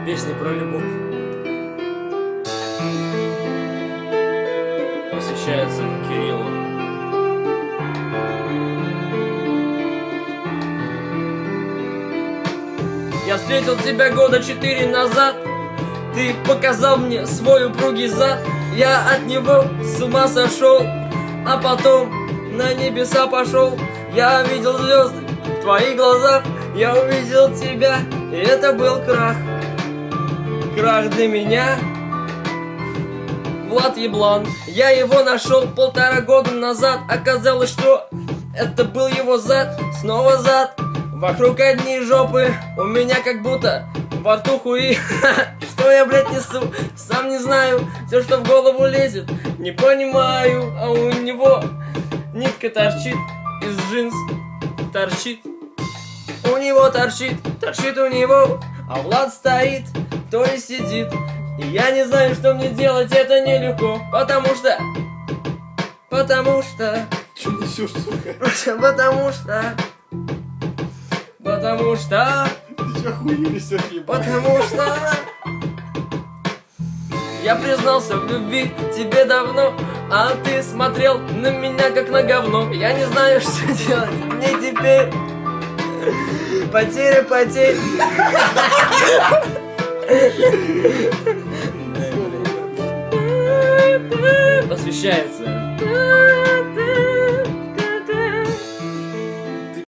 Песни про любовь посвящается Кириллу. Я встретил тебя года 4 назад. Ты показал мне свой упругий зад. Я от него с ума сошел, а потом на небеса пошел. Я видел звезды в твоих глазах. Я увидел тебя, и это был крах. Крах для меня. Влад Еблан. Я его нашел 1,5 года назад. Оказалось, что это был его зад. Снова зад. Вокруг одни жопы. У меня как будто во рту хуи. Что я, блядь, несу? Сам не знаю. Все, что в голову лезет, не понимаю. А у него нитка торчит из джинс. Торчит. У него торчит у него. А Влад стоит, то и сидит. И я не знаю, что мне делать, это нелегко. Потому что... Что несешь, сука? Потому что... Ты чё хуй несешь, ебать? Потому что... Я признался в любви тебе давно, а ты смотрел на меня как на говно. Я не знаю, что делать мне теперь. Потеря.